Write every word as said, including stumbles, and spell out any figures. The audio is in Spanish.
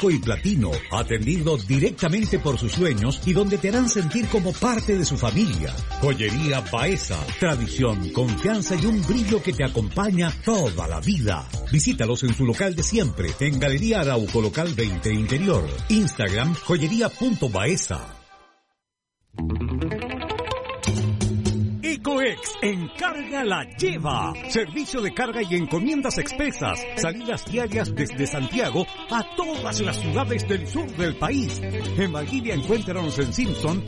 y platino, atendido directamente por sus dueños y donde te harán sentir como parte de su familia. Joyería Baeza, tradición, confianza y un brillo que te acompaña toda la vida. Visítalos en su local de siempre, en Galería Arauco, local veinte Interior. Instagram, joyería.baeza. Ecoex Encarga la Lleva. Servicio de carga y encomiendas expresas. Salidas diarias desde Santiago a todas las ciudades del sur del país. En Valdivia encuéntranos en Simpson